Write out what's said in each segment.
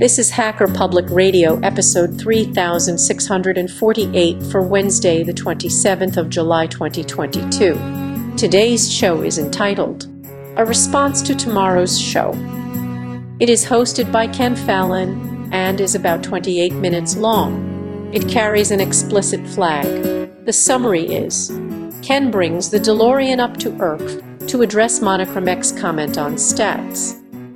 This is Hacker Public Radio, episode 3648 for Wednesday, the 27th of July, 2022. Today's show is entitled, A Response to Tomorrow's Show. It is hosted by Ken Fallon and is about 28 minutes long. It carries an explicit flag. The summary is, Ken brings the DeLorean up to Earth to address Monochrome X comment on stats.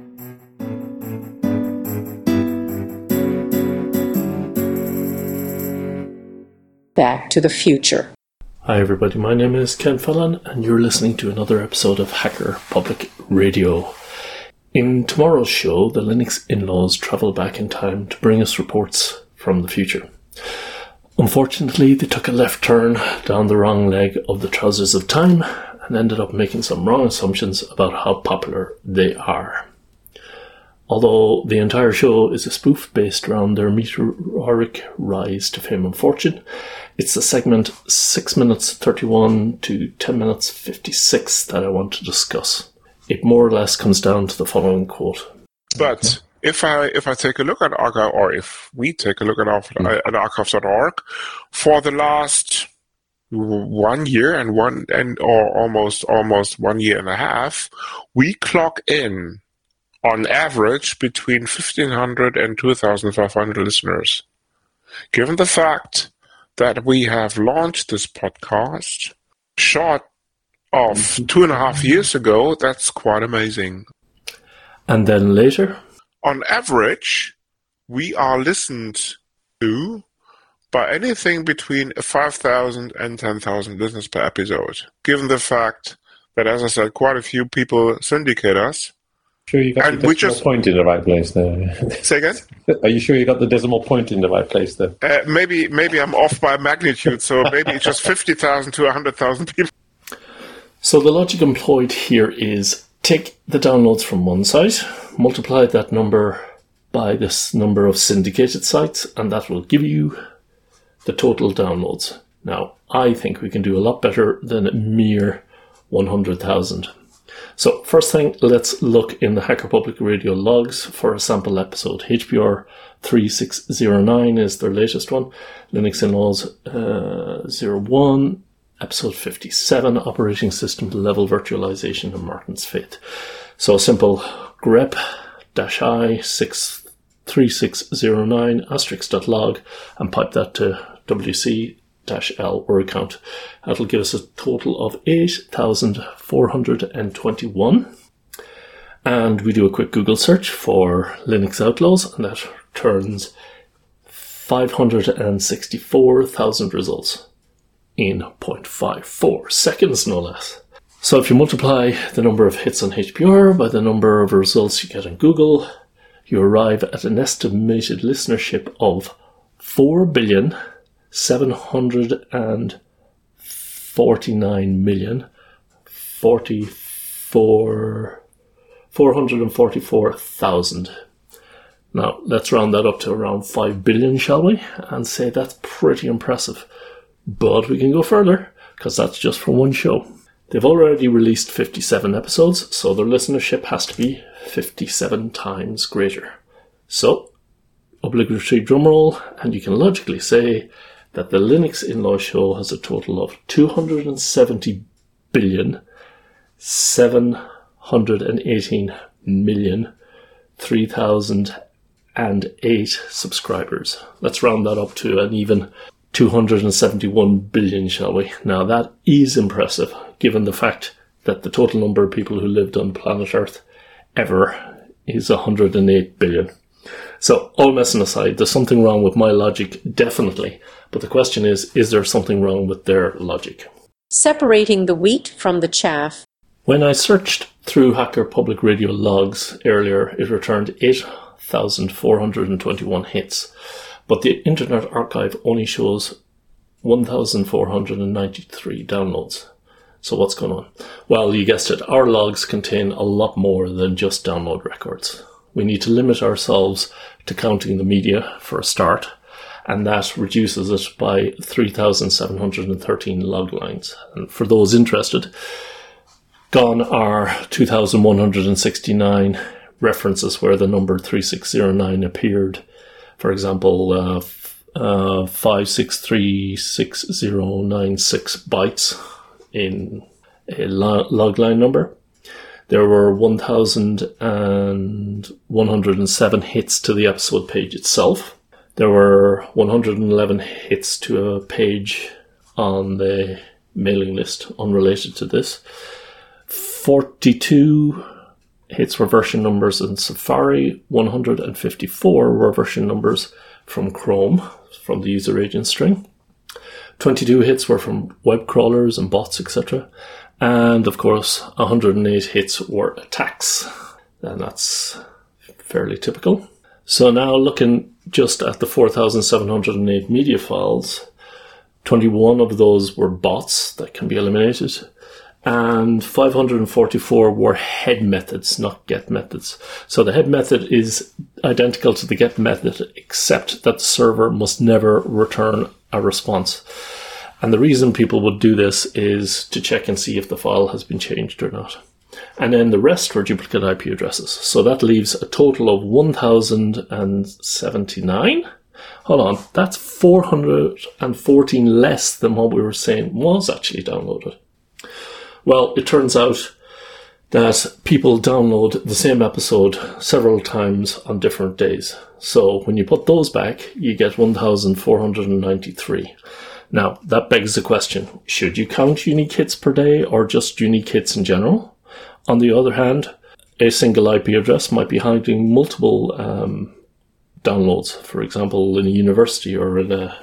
Back to the Future. Hi everybody, my name is Ken Fallon and you're listening to another episode of Hacker Public Radio. In tomorrow's show, the Linux in-laws travel back in time to bring us reports from the future. Unfortunately, they took a left turn down the wrong leg of the trousers of time and ended up making some wrong assumptions about how popular they are. Although the entire show is a spoof based around their meteoric rise to fame and fortune, it's the segment 6 minutes 31 to 10 minutes 56 that I want to discuss. It more or less comes down to the following quote. But if I take a look at archive, or if we take a look at archives.org, for the last 1 year or almost 1 year and a half, we clock in on average between 1,500 and 2,500 listeners. Given the fact that we have launched this podcast short of 2.5 years ago, that's quite amazing. And then later? On average, we are listened to by anything between 5,000 and 10,000 listeners per episode. Given the fact that, as I said, quite a few people syndicate us. Sure you got the decimal point in the right place there. Say again? Are you sure you got the decimal point in the right place there? Maybe I'm off by magnitude, so maybe it's just 50,000 to 100,000 people. So the logic employed here is take the downloads from one site, multiply that number by this number of syndicated sites, and that will give you the total downloads. Now, I think we can do a lot better than a mere 100,000. So first thing, let's look in the Hacker Public Radio logs for a sample episode. HPR 3609 is their latest one. Linux in-laws 01, episode 57, operating system level virtualization and Martin's Faith. So a simple grep-i 3609 *log and pipe that to wc-l word count. That'll give us a total of 8,421. And we do a quick Google search for Linux Outlaws, and that turns 564,000 results in 0.54 seconds, no less. So if you multiply the number of hits on HPR by the number of results you get on Google, you arrive at an estimated listenership of 4,749,444,000. Now, let's round that up to around 5 billion, shall we? And say that's pretty impressive. But we can go further, because that's just for one show. They've already released 57 episodes, so their listenership has to be 57 times greater. So, obligatory drumroll, and you can logically say that the Linux in-law show has a total of 270,718,003,008 subscribers. Let's round that up to an even 271 billion, shall we? Now that is impressive, given the fact that the total number of people who lived on planet Earth ever is 108 billion. So, all messing aside, there's something wrong with my logic, definitely. But the question is there something wrong with their logic? Separating the wheat from the chaff. When I searched through Hacker Public Radio logs earlier, it returned 8,421 hits. But the Internet Archive only shows 1,493 downloads. So what's going on? Well, you guessed it, our logs contain a lot more than just download records. We need to limit ourselves to counting the media for a start, and that reduces it by 3,713 log lines. And for those interested, gone are 2,169 references where the number 3609 appeared. For example, 5636096 bytes in a logline number. There were 1,107 hits to the episode page itself. There were 111 hits to a page on the mailing list unrelated to this. 42 hits were version numbers in Safari. 154 were version numbers from Chrome, from the user agent string. 22 hits were from web crawlers and bots, etc. And of course, 108 hits were attacks. And that's fairly typical. So now looking just at the 4,708 media files, 21 of those were bots that can be eliminated. And 544 were head methods, not get methods. So the head method is identical to the get method, except that the server must never return a response. And the reason people would do this is to check and see if the file has been changed or not. And then the rest were duplicate IP addresses. So that leaves a total of 1,079. Hold on, that's 414 less than what we were saying was actually downloaded. Well, it turns out that people download the same episode several times on different days. So when you put those back, you get 1,493. Now, that begs the question, should you count unique hits per day or just unique hits in general? On the other hand, a single IP address might be hiding multiple downloads, for example, in a university or in a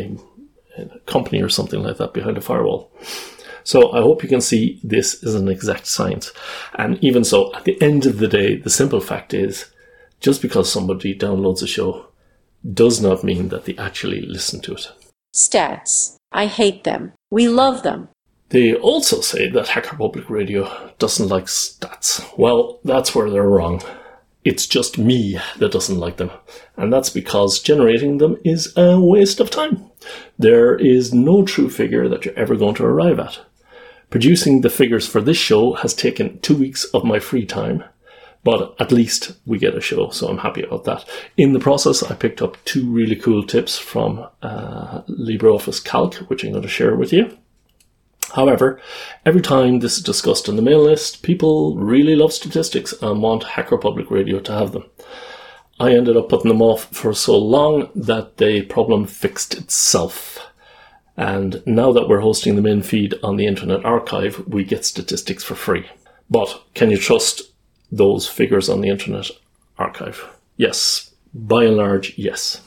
company or something like that behind a firewall. So I hope you can see this is an exact science. And even so, at the end of the day, the simple fact is, just because somebody downloads a show does not mean that they actually listen to it. Stats. I hate them. We love them. They also say that Hacker Public Radio doesn't like stats. Well, that's where they're wrong. It's just me that doesn't like them. And that's because generating them is a waste of time. There is no true figure that you're ever going to arrive at. Producing the figures for this show has taken 2 weeks of my free time, but at least we get a show, so I'm happy about that. In the process, I picked up 2 really cool tips from LibreOffice Calc, which I'm going to share with you. However, every time this is discussed on the mail list, people really love statistics and want Hacker Public Radio to have them. I ended up putting them off for so long that the problem fixed itself. And now that we're hosting the main feed on the Internet Archive, we get statistics for free. But can you trust those figures on the Internet Archive? Yes. By and large, yes.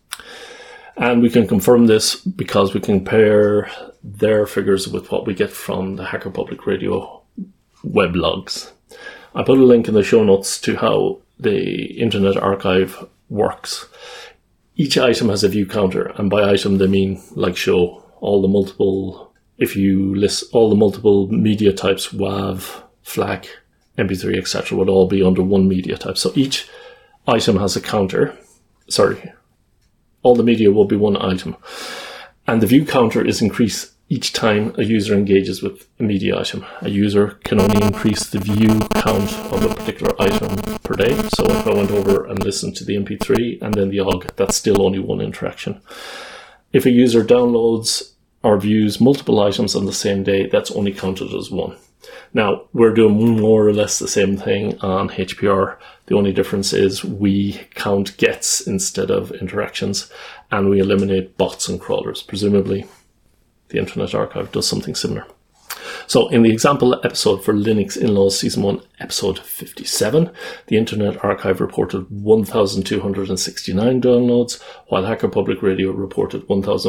And we can confirm this because we compare their figures with what we get from the Hacker Public Radio web logs. I put a link in the show notes to how the Internet Archive works. Each item has a view counter, and by item they mean like show. All the multiple, if you list all the multiple media types, WAV, FLAC, MP3, etc., would all be under one media type. So each item has a counter. All the media will be one item. And the view counter is increased each time a user engages with a media item. A user can only increase the view count of a particular item per day. So if I went over and listened to the MP3 and then the OGG, that's still only one interaction. If a user downloads or views multiple items on the same day, that's only counted as one. Now, we're doing more or less the same thing on HPR. The only difference is we count gets instead of interactions, and we eliminate bots and crawlers. Presumably, the Internet Archive does something similar. So in the example episode for Linux In-Laws Season 1, episode 57, the Internet Archive reported 1,269 downloads, while Hacker Public Radio reported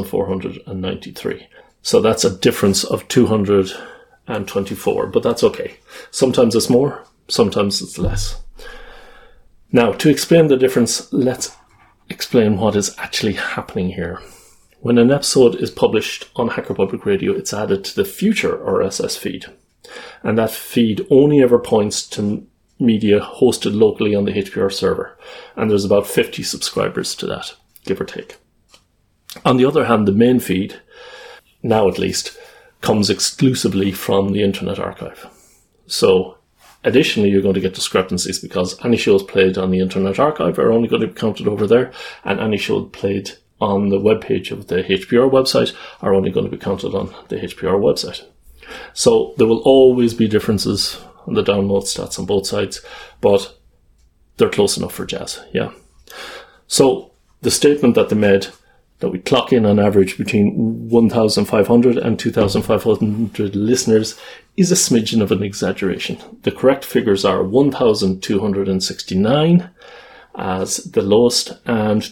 1,493. So that's a difference of 224, but that's okay. Sometimes it's more, sometimes it's less. Now, to explain the difference, let's explain what is actually happening here. When an episode is published on Hacker Public Radio, it's added to the future RSS feed. And that feed only ever points to media hosted locally on the HPR server. And there's about 50 subscribers to that, give or take. On the other hand, the main feed, now at least, comes exclusively from the Internet Archive. So Additionally, you're going to get discrepancies because any shows played on the Internet Archive are only going to be counted over there, and any show played on the webpage of the HPR website are only going to be counted on the HPR website. So there will always be differences on the download stats on both sides, but they're close enough for jazz, yeah. So the statement that they made, that we clock in on average between 1,500 and 2,500 listeners, is a smidgen of an exaggeration. The correct figures are 1,269 as the lowest and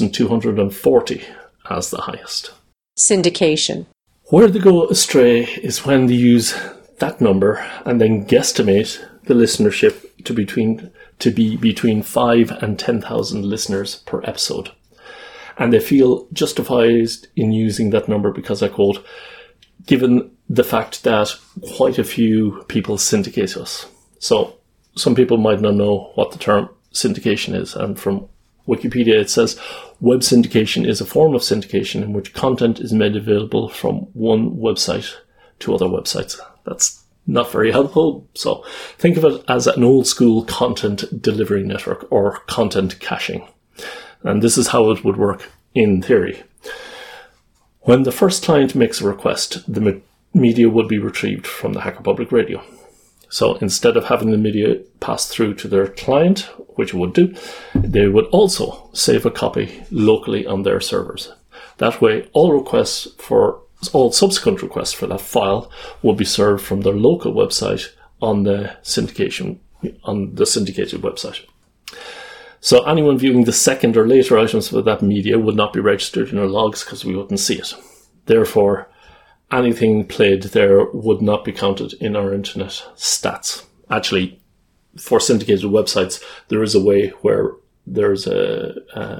2,240 as the highest. Syndication. Where they go astray is when they use that number and then guesstimate the listenership to be between 5 and 10,000 listeners per episode. And they feel justified in using that number because, I quote, given the fact that quite a few people syndicate us. So some people might not know what the term syndication is. And from Wikipedia, it says, web syndication is a form of syndication in which content is made available from one website to other websites. That's not very helpful. So think of it as an old school content delivery network or content caching. And this is how it would work in theory. When the first client makes a request, the media would be retrieved from the Hacker Public Radio. So instead of having the media pass through to their client, which it would do, they would also save a copy locally on their servers. That way, all subsequent requests for that file will be served from their local website on the syndicated website. So anyone viewing the second or later items for that media would not be registered in our logs because we wouldn't see it. Therefore, anything played there would not be counted in our internet stats. Actually, for syndicated websites, there is a way where there's a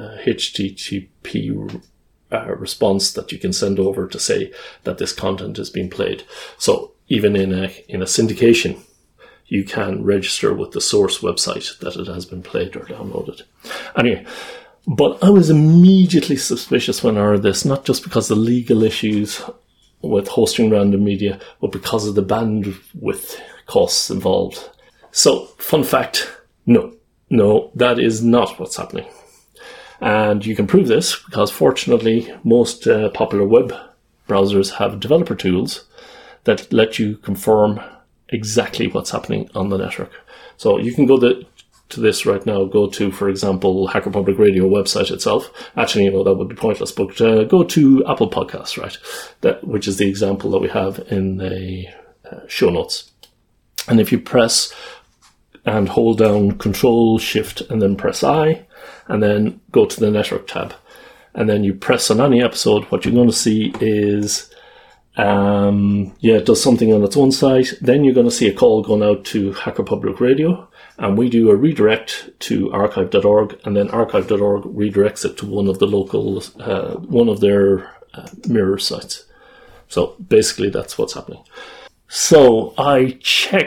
HTTP response that you can send over to say that this content is being played. So even in a syndication, you can register with the source website that it has been played or downloaded. Anyway, but I was immediately suspicious when I heard this, not just because of the legal issues with hosting random media, but because of the bandwidth costs involved. So, fun fact, no, that is not what's happening. And you can prove this because fortunately most popular web browsers have developer tools that let you confirm exactly what's happening on the network. So you can go to this right now. Go to, for example, Hacker Public Radio website itself. Actually, that would be pointless, but go to Apple Podcasts, right? Which is the example that we have in the show notes. And if you press and hold down Control, Shift, and then press I, and then go to the network tab, and then you press on any episode, what you're going to see is it does something on its own site. Then you're going to see a call going out to Hacker Public Radio, and we do a redirect to archive.org, and then archive.org redirects it to one of the local, one of their mirror sites. So basically that's what's happening. So I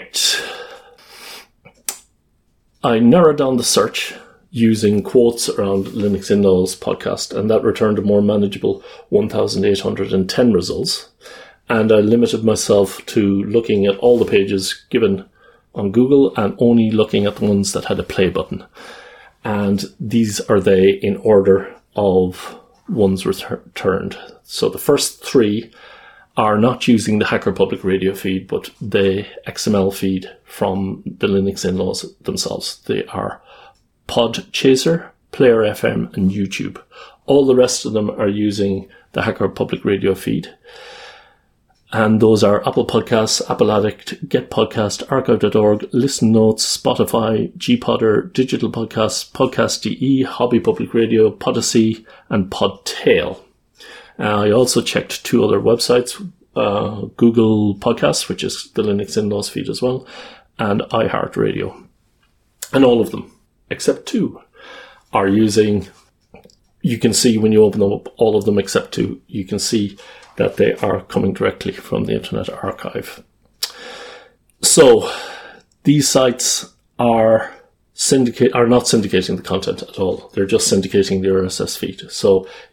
narrowed down the search using quotes around Linux In-Laws podcast, and that returned a more manageable 1,810 results. And I limited myself to looking at all the pages given on Google and only looking at the ones that had a play button. And these are they in order of ones returned. So the first three are not using the Hacker Public Radio feed, but the XML feed from the Linux In-Laws themselves. They are Podchaser, Player FM, and YouTube. All the rest of them are using the Hacker Public Radio feed. And those are Apple Podcasts, Apple Addict, Get Podcast, Archive.org, Listen Notes, Spotify, Gpodder, Digital Podcasts, Podcast.de, Hobby Public Radio, Podacy, and Podtail. I also checked two other websites, Google Podcasts, which is the Linux In-Laws feed as well, and iHeartRadio. And all of them, except two, are using, you can see when you open them up, all of them except two, you can see that they are coming directly from the Internet Archive. So these sites are not syndicating the content at all. They're just syndicating the RSS feed. So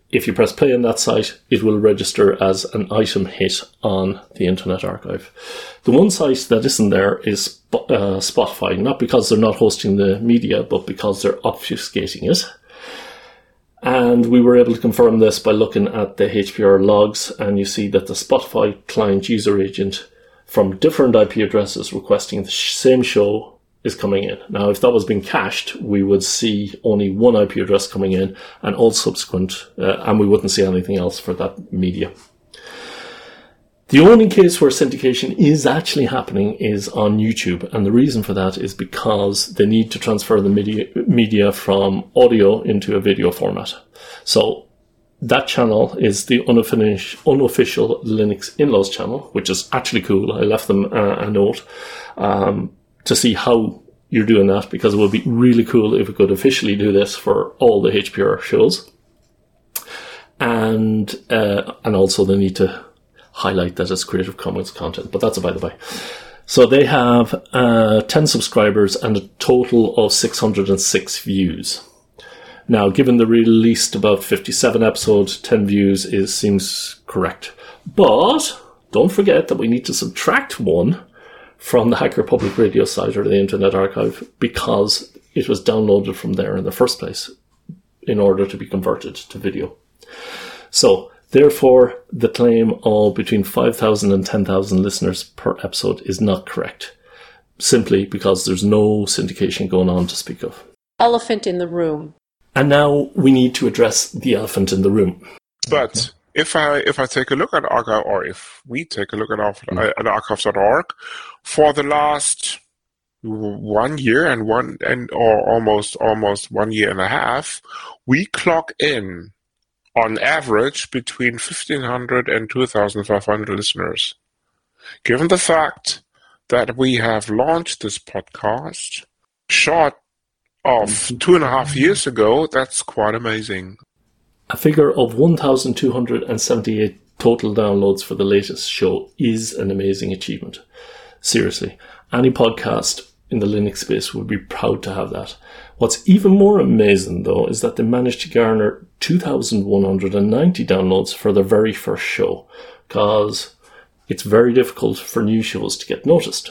if you press play on that site, it will register as an item hit on the Internet Archive. The one site that isn't there is Spotify, not because they're not hosting the media, but because they're obfuscating it. And we were able to confirm this by looking at the HPR logs, and you see that the Spotify client user agent from different IP addresses requesting the same show is coming in. Now, if that was being cached, we would see only one IP address coming in and all subsequent, and we wouldn't see anything else for that media. The only case where syndication is actually happening is on YouTube, and the reason for that is because they need to transfer the media from audio into a video format. So that channel is the unofficial Linux In-Laws channel, which is actually cool. I left them a note to see how you're doing that, because it would be really cool if we could officially do this for all the HPR shows. And also they need to highlight that it's Creative Commons content, but that's a by the by. So they have 10 subscribers and a total of 606 views. Now, given the released about 57 episodes, 10 views seems correct. But don't forget that we need to subtract one from the Hacker Public Radio site or the Internet Archive, because it was downloaded from there in the first place in order to be converted to video. So, therefore, the claim of between 5,000 and 10,000 listeners per episode is not correct, simply because there's no syndication going on to speak of. Elephant in the room. And now we need to address the elephant in the room. But if I take a look at Archive, or if we take a look at archives.org, for the last 1 year or almost 1 year and a half, we clock in on average between 1,500 and 2,500 listeners. Given the fact that we have launched this podcast short of 2.5 years ago, that's quite amazing. A figure of 1,278 total downloads for the latest show is an amazing achievement. Seriously, any podcast in the Linux space would be proud to have that. What's even more amazing, though, is that they managed to garner 2,190 downloads for their very first show, because it's very difficult for new shows to get noticed.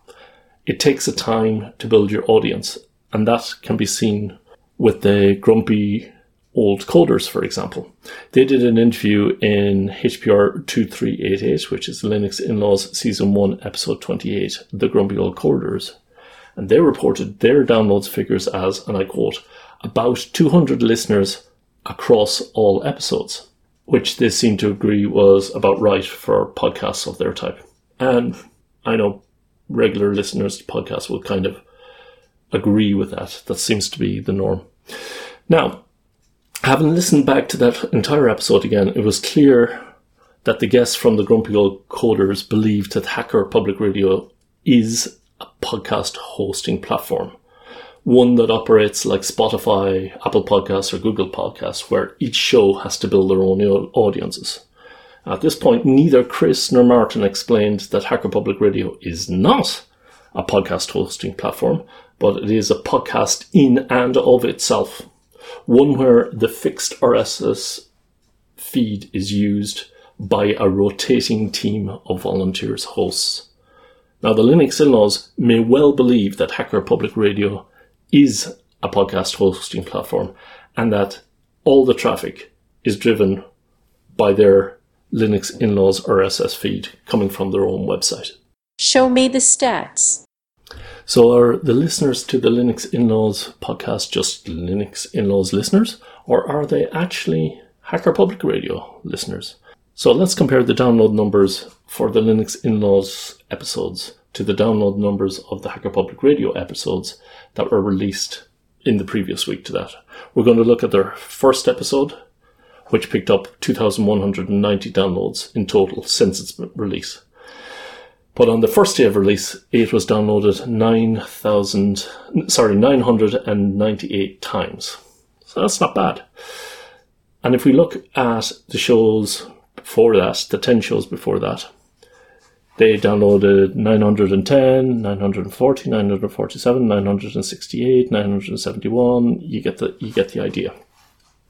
It takes a time to build your audience, and that can be seen with the Grumpy Old Coders, for example. They did an interview in HPR 2388, which is Linux In-Laws Season 1, Episode 28, The Grumpy Old Coders, and they reported their downloads figures as, and I quote, about 200 listeners across all episodes, which they seem to agree was about right for podcasts of their type. And I know regular listeners to podcasts will kind of agree with that. That seems to be the norm. Now, having listened back to that entire episode again, it was clear that the guests from the Grumpy Old Coders believed that Hacker Public Radio is a podcast hosting platform, one that operates like Spotify, Apple Podcasts, or Google Podcasts, where each show has to build their own audiences. At this point, neither Chris nor Martin explained that Hacker Public Radio is not a podcast hosting platform, but it is a podcast in and of itself, one where the fixed RSS feed is used by a rotating team of volunteers hosts. Now, the Linux In-Laws may well believe that Hacker Public Radio is a podcast hosting platform, and that all the traffic is driven by their Linux In-Laws RSS feed coming from their own website. Show me the stats. So are the listeners to the Linux In-Laws podcast just Linux In-Laws listeners, or are they actually Hacker Public Radio listeners? So let's compare the download numbers for the Linux In-Laws episodes to the download numbers of the Hacker Public Radio episodes that were released in the previous week to that. We're going to look at their first episode, which picked up 2,190 downloads in total since its release. But on the first day of release, it was downloaded 998 times. So that's not bad. And if we look at the shows before that, the 10 shows before that, they downloaded 910, 940, 947, 968, 971. You get the idea.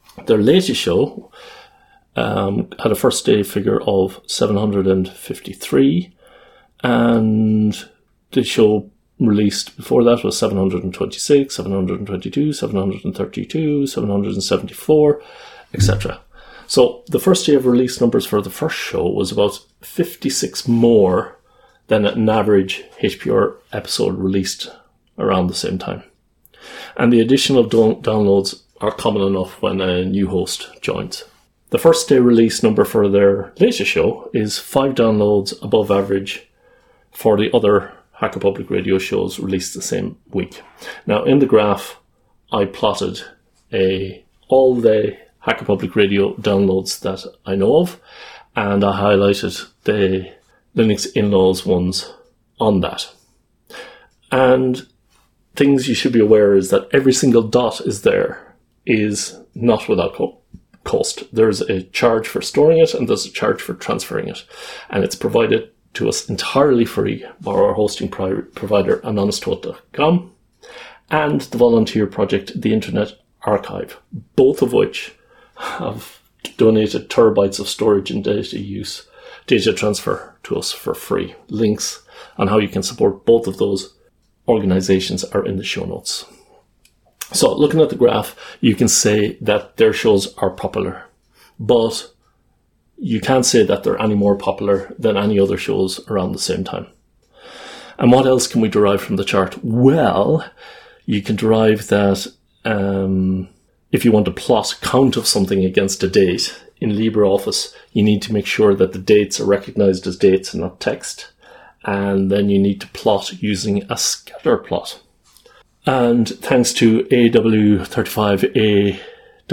Their latest show had a first day figure of 753, and the show released before that was 726, 722, 732, 774, etc. So the first day of release numbers for the first show was about 56 more than an average HPR episode released around the same time. And the additional downloads are common enough when a new host joins. The first day release number for their latest show is 5 downloads above average for the other Hacker Public Radio shows released the same week. Now in the graph I plotted all the Hacker Public Radio downloads that I know of, and I highlighted the Linux In-Laws ones on that. And things you should be aware is that every single dot is not without cost. There's a charge for storing it and there's a charge for transferring it. And it's provided to us entirely free by our hosting provider anhonesthost.com and the volunteer project The Internet Archive, both of which have donated terabytes of storage and data transfer to us for free. Links on how you can support both of those organizations are in the show notes. So looking at the graph, you can say that their shows are popular, but you can't say that they're any more popular than any other shows around the same time. And what else can we derive from the chart? Well, you can derive that if you want to plot count of something against a date in LibreOffice, you need to make sure that the dates are recognized as dates and not text. And then you need to plot using a scatter plot. And thanks to AW35A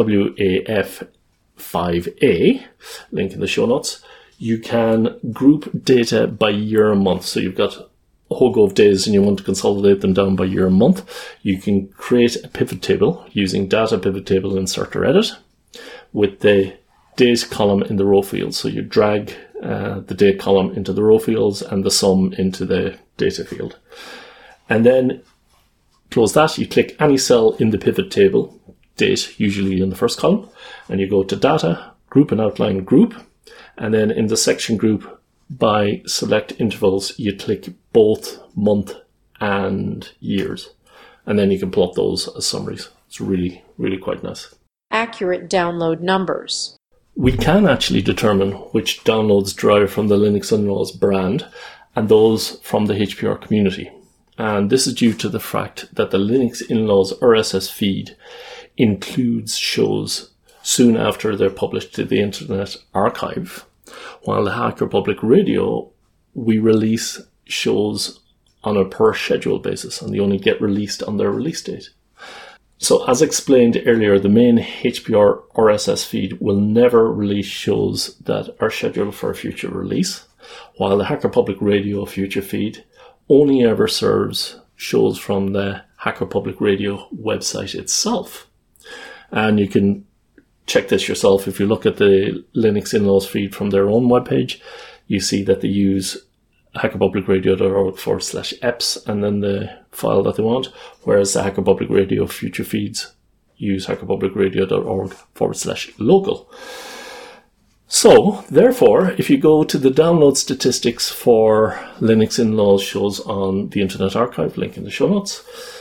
WAF5A, link in the show notes, you can group data by year and month. So you've got a whole go of days and you want to consolidate them down by year and month. You can create a pivot table using data pivot table insert or edit with the date column in the row field. So you drag the date column into the row fields and the sum into the data field. And then close that, you click any cell in the pivot table, date usually in the first column, and you go to data, group and outline group, and then in the section group by select intervals, you click both month and years. And then you can plot those as summaries. It's really, really quite nice. Accurate download numbers. We can actually determine which downloads derive from the Linux In-Laws brand and those from the HPR community. And this is due to the fact that the Linux In-Laws RSS feed includes shows soon after they're published to the Internet Archive, while the Hacker Public Radio, we release shows on a per schedule basis and they only get released on their release date. So as explained earlier, the main HPR RSS feed will never release shows that are scheduled for a future release, while the Hacker Public Radio future feed only ever serves shows from the Hacker Public Radio website itself. And you can check this yourself. If you look at the Linux In-Laws feed from their own webpage, you see that they use hackerpublicradio.org/eps and then the file that they want, whereas the Hacker Public Radio future feeds use hackerpublicradio.org/local. So, therefore, if you go to the download statistics for Linux In-Laws shows on the Internet Archive, link in the show notes,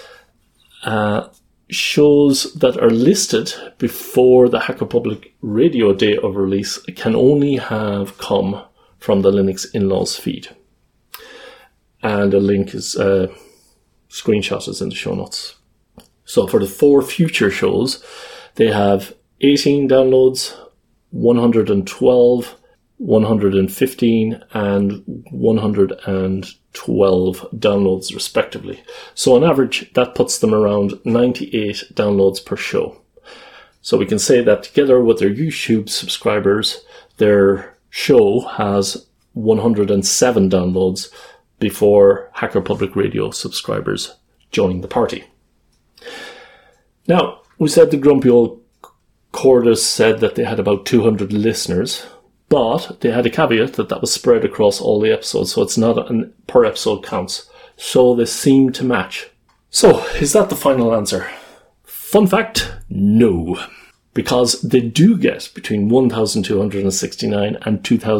shows that are listed before the Hacker Public Radio date of release can only have come from the Linux In-Laws feed. And a link is screenshot is in the show notes. So for the 4 future shows, they have 18 downloads, 112, 115, and 112 downloads respectively. So on average, that puts them around 98 downloads per show. So we can say that together with their YouTube subscribers, their show has 107 downloads before Hacker Public Radio subscribers join the party. Now, we said the grumpy old Cordis said that they had about 200 listeners, but they had a caveat that was spread across all the episodes, so it's not an per episode counts. So they seem to match. So, is that the final answer? Fun fact, no. because they do get between 1,269 and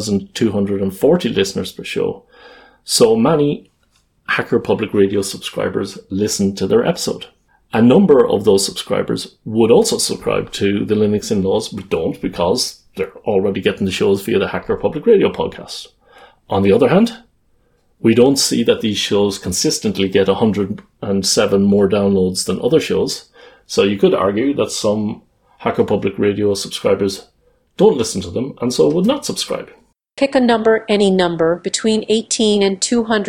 2,240 listeners per show. So many Hacker Public Radio subscribers listen to their episode. A number of those subscribers would also subscribe to the Linux In-Laws, but don't, because they're already getting the shows via the Hacker Public Radio podcast. On the other hand, we don't see that these shows consistently get 107 more downloads than other shows, so you could argue that some Hacker Public Radio subscribers don't listen to them and so would not subscribe. Pick a number, any number, between 18 and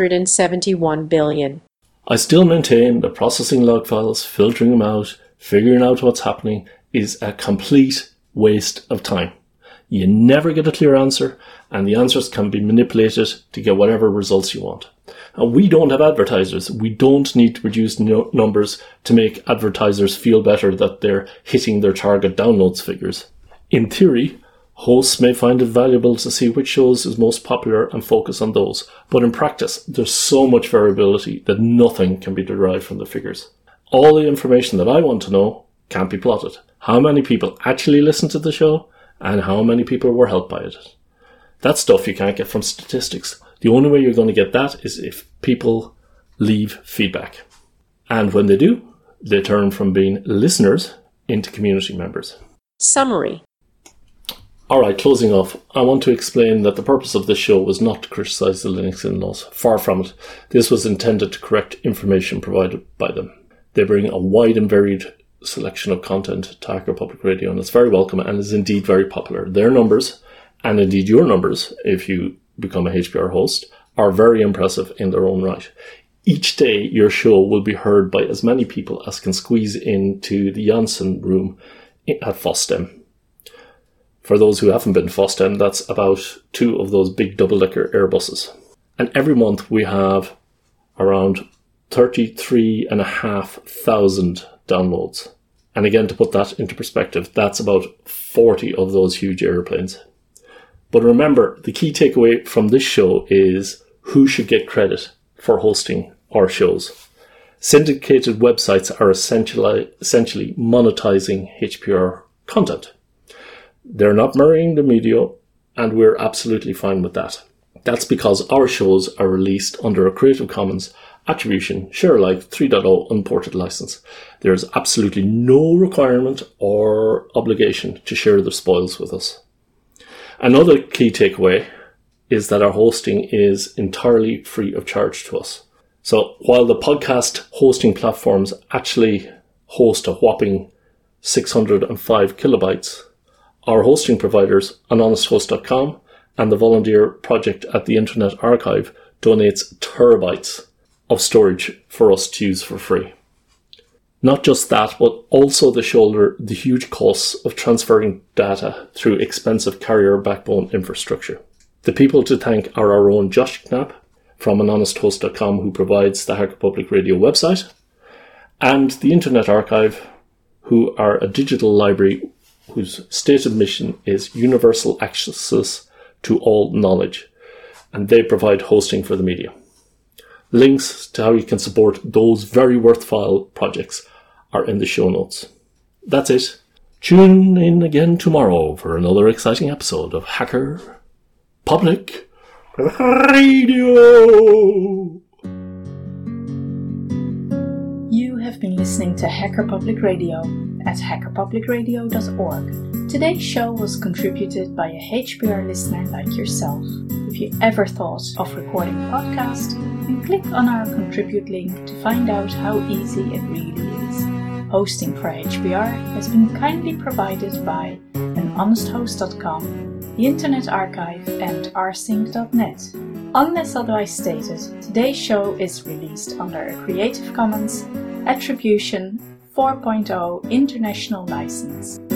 271 billion. I still maintain that processing log files, filtering them out, figuring out what's happening is a complete waste of time. You never get a clear answer, and the answers can be manipulated to get whatever results you want. And we don't have advertisers. We don't need to produce numbers to make advertisers feel better that they're hitting their target downloads figures. In theory, hosts may find it valuable to see which shows is most popular and focus on those. But in practice, there's so much variability that nothing can be derived from the figures. All the information that I want to know can't be plotted. How many people actually listen to the show and how many people were helped by it. That stuff you can't get from statistics. The only way you're going to get that is if people leave feedback. And when they do, they turn from being listeners into community members. Summary. Alright, closing off, I want to explain that the purpose of this show was not to criticise the Linux In-Laws. Far from it. This was intended to correct information provided by them. They bring a wide and varied selection of content to Hacker Public Radio, and it's very welcome and is indeed very popular. Their numbers, and indeed your numbers, if you become a HPR host, are very impressive in their own right. Each day your show will be heard by as many people as can squeeze into the Janssen room at FOSDEM. For those who haven't been to FOSDEM, that's about 2 of those big double-decker Airbuses. And every month we have around 33,500 downloads. And again, to put that into perspective, that's about 40 of those huge airplanes. But remember, the key takeaway from this show is who should get credit for hosting our shows. Syndicated websites are essentially monetizing HPR content. They're not marrying the media, and we're absolutely fine with that. That's because our shows are released under a Creative Commons Attribution Share Alike 3.0 unported license. There is absolutely no requirement or obligation to share the spoils with us. Another key takeaway is that our hosting is entirely free of charge to us. So while the podcast hosting platforms actually host a whopping 605 kilobytes, our hosting providers, anhonesthost.com and the volunteer project at the Internet Archive, donates terabytes of storage for us to use for free. Not just that, but also they shoulder the huge costs of transferring data through expensive carrier backbone infrastructure. The people to thank are our own Josh Knapp from anhonesthost.com, who provides the Hacker Public Radio website, and the Internet Archive, who are a digital library whose stated mission is universal access to all knowledge, and they provide hosting for the media. Links to how you can support those very worthwhile projects are in the show notes. That's it. Tune in again tomorrow for another exciting episode of Hacker Public Radio. You have been listening to Hacker Public Radio at hackerpublicradio.org. Today's show was contributed by a HPR listener like yourself. If you ever thought of recording a podcast, then click on our contribute link to find out how easy it really is. Hosting for HPR has been kindly provided by anhonesthost.com, the Internet Archive and rsync.net. Unless otherwise stated, today's show is released under a Creative Commons Attribution 4.0 International License.